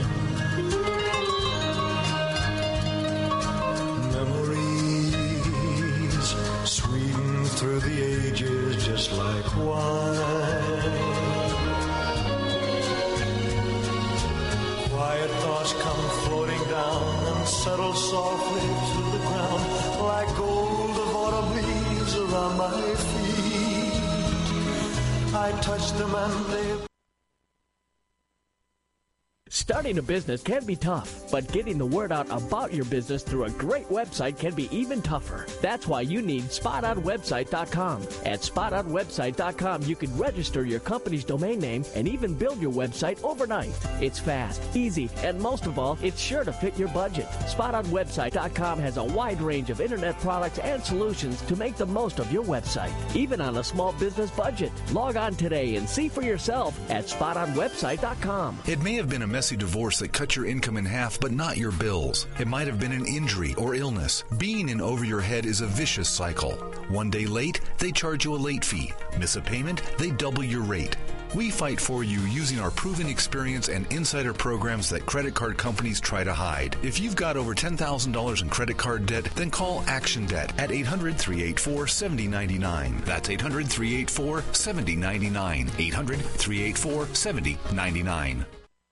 [SPEAKER 9] Sweetened through the ages just like wine. Quiet thoughts come floating down and settle softly to the ground like gold of autumn leaves around my feet. I touch them and they...
[SPEAKER 16] Starting a business can be tough, but getting the word out about your business through a great website can be even tougher. That's why you need SpotOnWebsite.com. At SpotOnWebsite.com, you can register your company's domain name and even build your website overnight. It's fast, easy, and most of all, it's sure to fit your budget. SpotOnWebsite.com has a wide range of internet products and solutions to make the most of your website, even on a small business budget. Log on today and see for yourself at SpotOnWebsite.com.
[SPEAKER 10] It may have been a messy divorce that cut your income in half, but not your bills. It might have been an injury or illness. Being in over your head is a vicious cycle. One day late, they charge you a late fee. Miss a payment, they double your rate. We fight for you using our proven experience and insider programs that credit card companies try to hide. If you've got over $10,000 in credit card debt, then call Action Debt at 800-384-7099. That's 800-384-7099. 800-384-7099.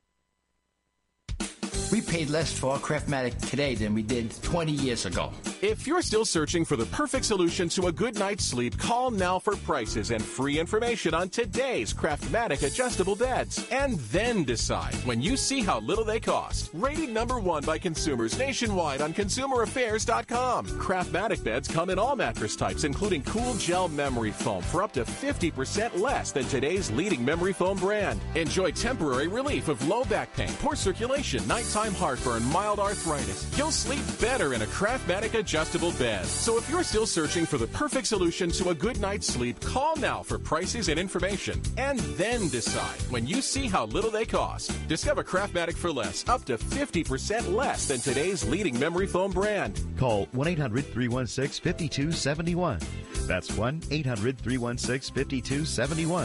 [SPEAKER 21] We paid less for our Craftmatic today than we did 20 years ago.
[SPEAKER 22] If you're still searching for the perfect solution to a good night's sleep, call now for prices and free information on today's Craftmatic adjustable beds. And then decide when you see how little they cost. Rated #1 by consumers nationwide on ConsumerAffairs.com. Craftmatic beds come in all mattress types, including cool gel memory foam for up to 50% less than today's leading memory foam brand. Enjoy temporary relief of low back pain, poor circulation, nighttime heartburn, mild arthritis. You'll sleep better in a Craftmatic adjustable bed. So if you're still searching for the perfect solution to a good night's sleep, call now for prices and information. And then decide when you see how little they cost. Discover Craftmatic for less, up to 50% less than today's leading memory foam brand.
[SPEAKER 23] Call 1-800-316-5271. That's 1-800-316-5271.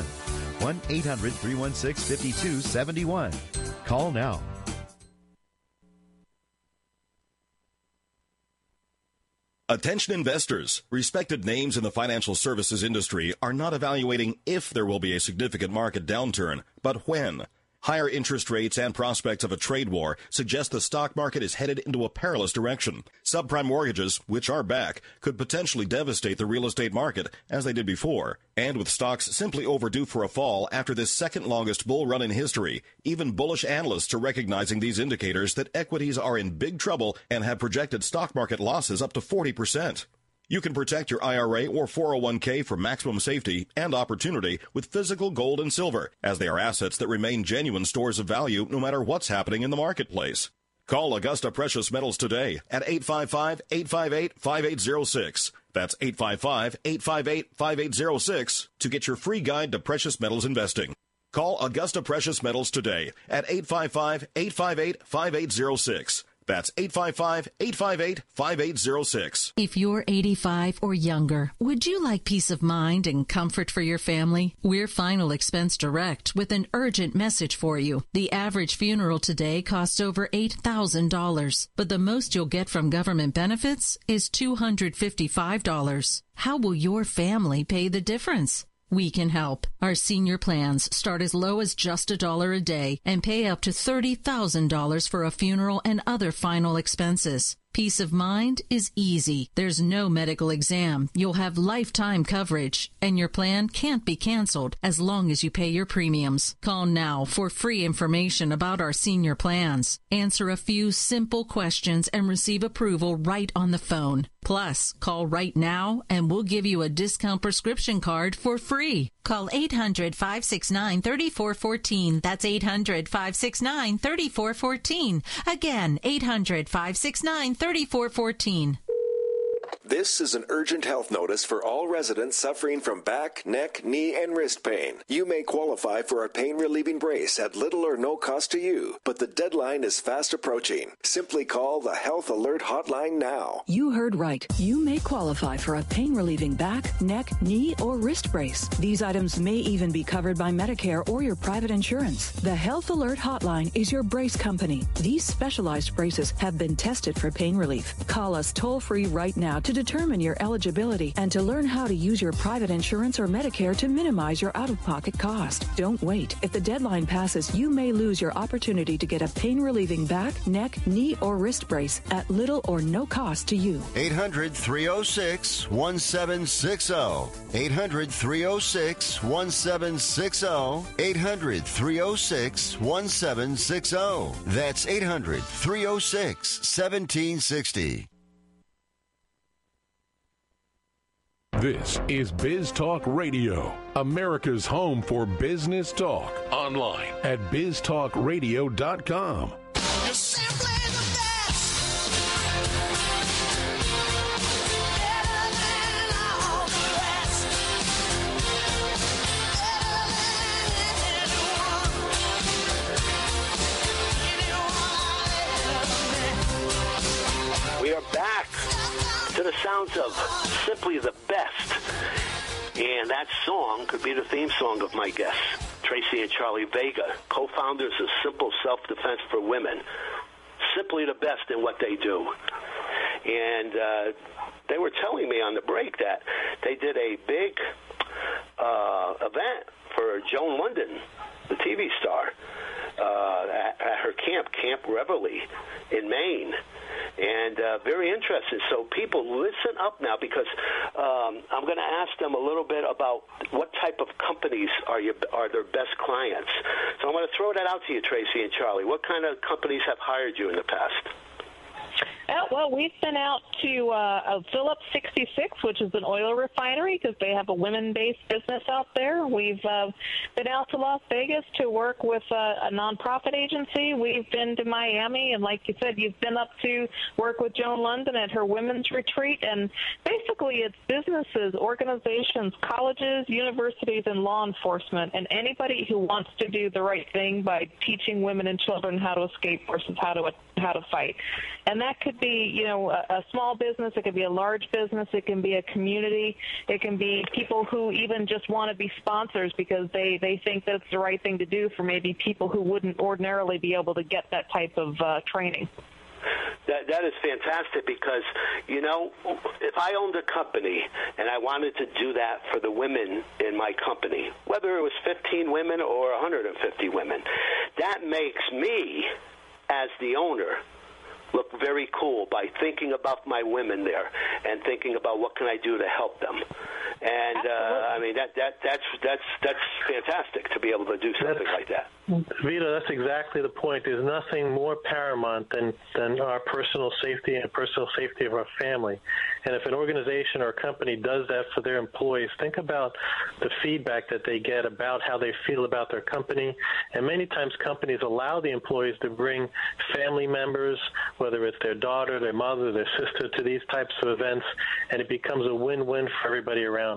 [SPEAKER 23] 1-800-316-5271. Call now.
[SPEAKER 24] Attention investors. Respected names in the financial services industry are not evaluating if there will be a significant market downturn, but when. Higher interest rates and prospects of a trade war suggest the stock market is headed into a perilous direction. Subprime mortgages, which are back, could potentially devastate the real estate market as they did before. And with stocks simply overdue for a fall after this second longest bull run in history, even bullish analysts are recognizing these indicators that equities are in big trouble and have projected stock market losses up to 40%. You can protect your IRA or 401k for maximum safety and opportunity with physical gold and silver, as they are assets that remain genuine stores of value no matter what's happening in the marketplace. Call Augusta Precious Metals today at 855-858-5806. That's 855-858-5806 to get your free guide to precious metals investing. Call Augusta Precious Metals today at 855-858-5806. That's 855-858-5806.
[SPEAKER 1] If you're 85 or younger, would you like peace of mind and comfort for your family? We're Final Expense Direct with an urgent message for you. The average funeral today costs over $8,000, but the most you'll get from government benefits is $255. How will your family pay the difference? We can help. Our senior plans start as low as just $1 a day and pay up to $30,000 for a funeral and other final expenses. Peace of mind is easy. There's no medical exam. You'll have lifetime coverage, and your plan can't be canceled as long as you pay your premiums. Call now for free information about our senior plans. Answer a few simple questions and receive approval right on the phone. Plus, call right now and we'll give you a discount prescription card for free. Call 800-569-3414. That's 800-569-3414. Again, 800-569-3414.
[SPEAKER 2] This is an urgent health notice for all residents suffering from back, neck, knee, and wrist pain. You may qualify for a pain-relieving brace at little or no cost to you, but the deadline is fast approaching. Simply call the Health Alert Hotline now.
[SPEAKER 4] You heard right. You may qualify for a pain-relieving back, neck, knee, or wrist brace. These items may even be covered by Medicare or your private insurance. The Health Alert Hotline is your brace company. These specialized braces have been tested for pain relief. Call us toll-free right now to determine your eligibility and to learn how to use your private insurance or Medicare to minimize your out-of-pocket cost. Don't wait. If the deadline passes, you may lose your opportunity to get a pain-relieving back, neck, knee, or wrist brace at little or no cost to you.
[SPEAKER 20] 800-306-1760. 800-306-1760. 800-306-1760. That's 800-306-1760.
[SPEAKER 3] This is Biz Talk Radio, America's home for business talk. Online at biztalkradio.com.
[SPEAKER 9] You're simply the best. Better than all the rest.
[SPEAKER 6] We are back to the sounds of Simply the Best. And that song could be the theme song of my guests, Tracy and Charlie Vega, co-founders of Simple Self-Defense for Women. Simply the best in what they do. And they were telling me on the break that they did a big event for Joan Lunden, the TV star, at her camp, Camp Reveille in Maine. And very interesting. So people, listen up now, because I'm going to ask them a little bit about what type of companies are their best clients. So I'm going to throw that out to you, Tracy and Charlie. What kind of companies have hired you in the past?
[SPEAKER 7] Well, we've been out to Phillips 66, which is an oil refinery, because they have a women-based business out there. We've been out to Las Vegas to work with a nonprofit agency. We've been to Miami, and like you said, you've been up to work with Joan Lunden at her women's retreat. And basically, it's businesses, organizations, colleges, universities, and law enforcement, and anybody who wants to do the right thing by teaching women and children how to escape versus how to fight. And that could be, a small business. It could be a large business. It can be a community. It can be people who even just want to be sponsors because they think that's the right thing to do for maybe people who wouldn't ordinarily be able to get that type of training.
[SPEAKER 6] That is fantastic, because, if I owned a company and I wanted to do that for the women in my company, whether it was 15 women or 150 women, that makes me, as the owner, look very cool by thinking about my women there and thinking about what can I do to help them. And that's fantastic to be able to do something like that.
[SPEAKER 8] Vito, that's exactly the point. There's nothing more paramount than our personal safety and personal safety of our family. And if an organization or a company does that for their employees, think about the feedback that they get about how they feel about their company. And many times companies allow the employees to bring family members, whether it's their daughter, their mother, their sister, to these types of events, and it becomes a win-win for everybody around.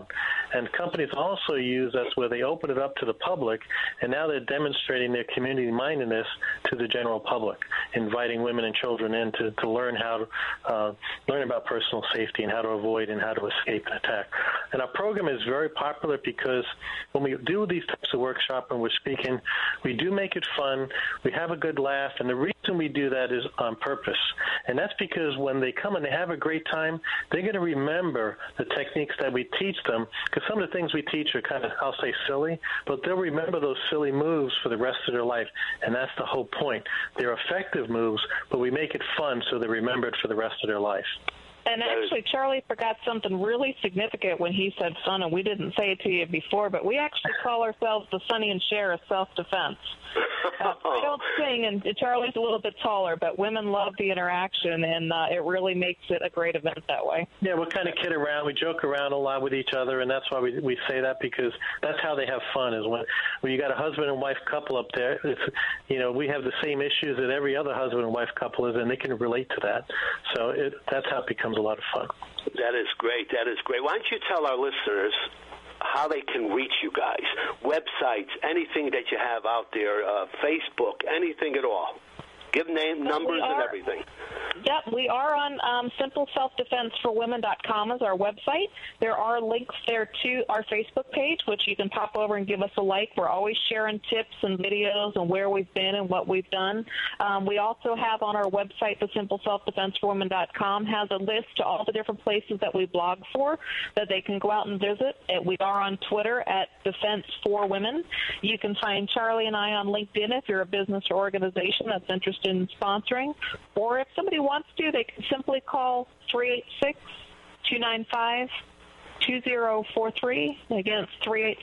[SPEAKER 8] And companies also use us where they open it up to the public, and now they're demonstrating their community mindedness to the general public, inviting women and children in to learn how to learn about personal safety and how to avoid and how to escape an attack. And our program is very popular because when we do these types of workshop and we're speaking, we do make it fun. We have a good laugh, and the reason we do that is on purpose. And that's because when they come and they have a great time, they're going to remember the techniques that we teach them, because some of the things we teach are kind of, I'll say, silly, but they'll remember those silly moves for the rest of their life, and that's the whole point. They're effective moves, but we make it fun so they remember it for the rest of their life.
[SPEAKER 7] And actually, Charlie forgot something really significant when he said fun, and we didn't say it to you before, but we actually call ourselves the Sonny and Cher of self-defense. I don't sing, and Charlie's a little bit taller, but women love the interaction, and it really makes it a great event that way.
[SPEAKER 8] Yeah, we kind of kid around. We joke around a lot with each other, and that's why we say that, because that's how they have fun, is when you got a husband and wife couple up there. It's, we have the same issues that every other husband and wife couple is, and they can relate to that. So that's how it becomes a lot of fun.
[SPEAKER 6] That is great. That is great. Why don't you tell our listeners how they can reach you guys, websites, anything that you have out there, Facebook, anything at all. Give name, numbers, and everything.
[SPEAKER 7] Yep, we are on simpleselfdefenseforwomen.com is our website. There are links there to our Facebook page, which you can pop over and give us a like. We're always sharing tips and videos on where we've been and what we've done. We also have on our website, the simpleselfdefenseforwomen.com, has a list to all the different places that we blog for that they can go out and visit. We are on Twitter at Defense for Women. You can find Charlie and I on LinkedIn if you're a business or organization that's interested in sponsoring, or if somebody wants to, they can simply call 386-295-2043. Again, it's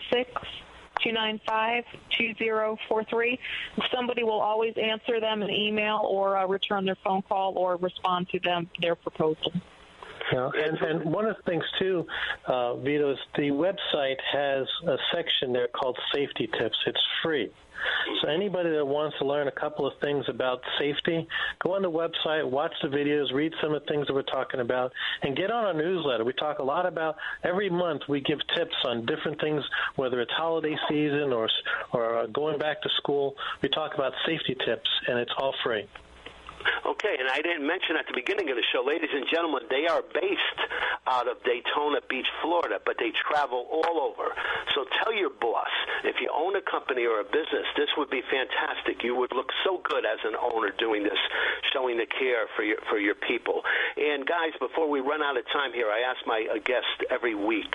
[SPEAKER 7] 386-295-2043. Somebody will always answer them an email or return their phone call or respond to their proposal.
[SPEAKER 8] Yeah, and one of the things, too, Vito, is the website has a section there called Safety Tips. It's free. So anybody that wants to learn a couple of things about safety, go on the website, watch the videos, read some of the things that we're talking about, and get on our newsletter. We talk a lot about, every month we give tips on different things, whether it's holiday season or going back to school. We talk about safety tips, and it's all free.
[SPEAKER 6] Okay, and I didn't mention at the beginning of the show, ladies and gentlemen, they are based out of Daytona Beach, Florida, but they travel all over. So tell your boss, if you own a company or a business, this would be fantastic. You would look so good as an owner doing this, showing the care for your people. And guys, before we run out of time here, I ask my guest every week,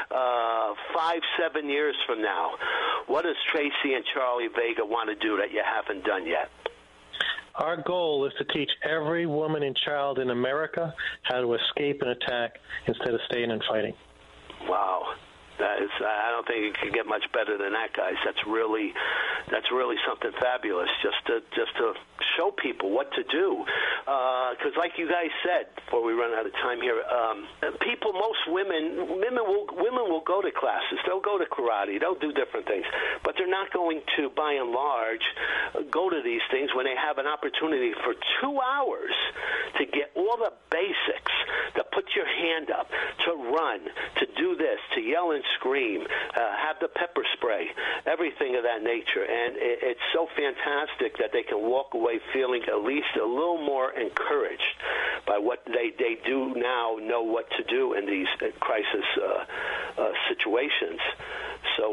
[SPEAKER 6] 5-7 years from now, what does Tracy and Charlie Vega want to do that you haven't done yet?
[SPEAKER 8] Our goal is to teach every woman and child in America how to escape an attack instead of staying and fighting.
[SPEAKER 6] Wow. I don't think it can get much better than that, guys. That's really something fabulous. Just to show people what to do, because like you guys said, before we run out of time here, most women will go to classes. They'll go to karate. They'll do different things, but they're not going to, by and large, go to these things when they have an opportunity for 2 hours to get all the basics, to put your hand up, to run, to do this, to yell and scream, have the pepper spray, everything of that nature. And it's so fantastic that they can walk away feeling at least a little more encouraged by what they do now know what to do in these crisis situations. So,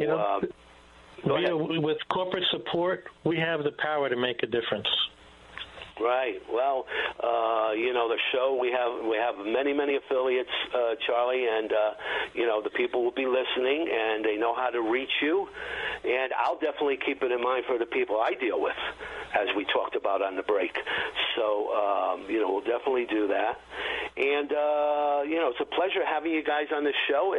[SPEAKER 8] with corporate support, we have the power to make a difference.
[SPEAKER 6] Right. Well, the show, we have many affiliates, Charlie, and the people will be listening, and they know how to reach you. And I'll definitely keep it in mind for the people I deal with, as we talked about on the break. So, we'll definitely do that. And it's a pleasure having you guys on the show.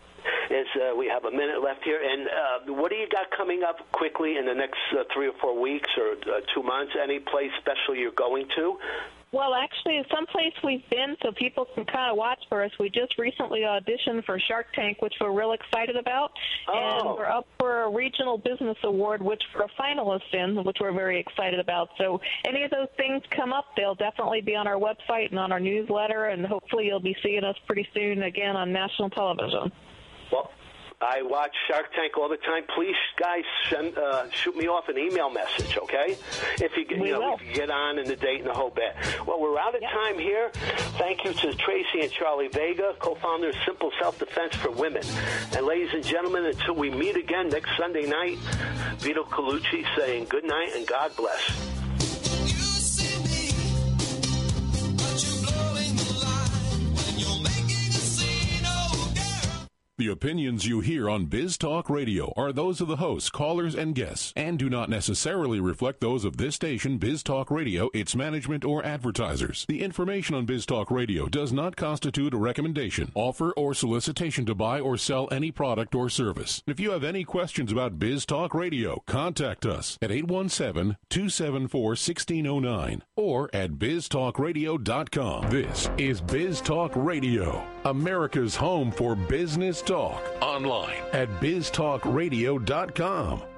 [SPEAKER 6] We have a minute left here. And what do you got coming up quickly in the next 3 or 4 weeks or 2 months? Any place special you're going to?
[SPEAKER 7] Well, actually, someplace we've been so people can kind of watch for us. We just recently auditioned for Shark Tank, which we're real excited about. Oh. And we're up for a Regional Business Award, which we're a finalist in, which we're very excited about. So any of those things come up, they'll definitely be on our website and on our newsletter, and hopefully you'll be seeing us pretty soon again on national television.
[SPEAKER 6] Well, I watch Shark Tank all the time. Please, guys, shoot me off an email message, okay? If you get on in the date and the whole bit. Well, we're out of time here. Thank you to Tracy and Charlie Vega, co-founders of Simple Self-Defense for Women. And ladies and gentlemen, until we meet again next Sunday night, Vito Colucci saying good night and God bless.
[SPEAKER 3] The opinions you hear on Biz Talk Radio are those of the hosts, callers, and guests, and do not necessarily reflect those of this station, Biz Talk Radio, its management, or advertisers. The information on Biz Talk Radio does not constitute a recommendation, offer, or solicitation to buy or sell any product or service. If you have any questions about Biz Talk Radio, contact us at 817-274-1609 or at biztalkradio.com. This is Biz Talk Radio, America's home for business talk, online at biztalkradio.com.